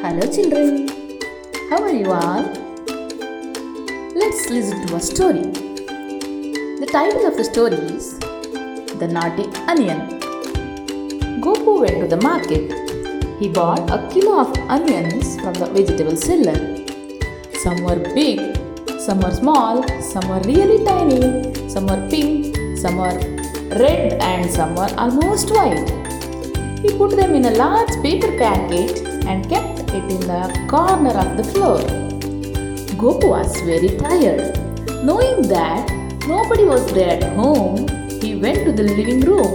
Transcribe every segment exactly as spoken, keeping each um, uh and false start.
Hello children, how are you all? Let's listen to a story. The title of the story is The Naughty Onion. Gopu went to the market. He bought a kilo of onions from the vegetable seller. Some were big, some were small, some were really tiny, some were pink, some were red and some were almost white. He put them in a large paper packet and kept it in the corner of the floor. Gopu was very tired. Knowing that nobody was there at home, he went to the living room,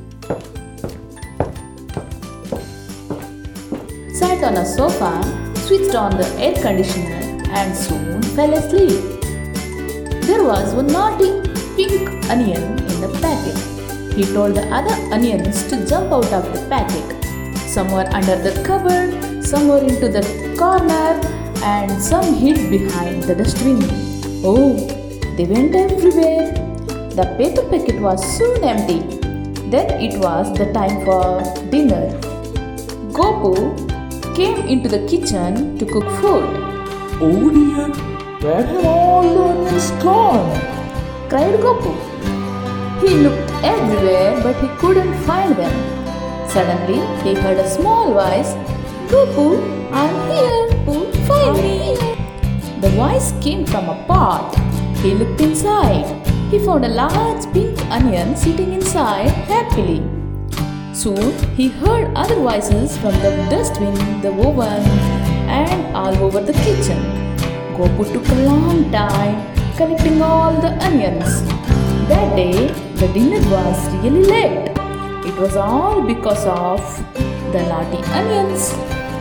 sat on a sofa, switched on the air conditioner and soon fell asleep. There was one naughty pink onion in the packet. He told the other onions to jump out of the packet. Some were under the cupboard, some were into the corner, and some hid behind the dustbin. Oh, they went everywhere. The paper packet was soon empty. Then it was the time for dinner. Gopu came into the kitchen to cook food. Oh dear, where have all the onions gone? Cried Gopu. He looked everywhere but he couldn't find them. Suddenly he heard a small voice, "Gopu, I'm here, find me." The voice came from a pot. He looked inside. He found a large pink onion sitting inside happily. Soon he heard other voices from the dustbin, the oven, and all over the kitchen. Gopu took a long time collecting all the onions. That day, the dinner was really late. It was all because of the naughty onions.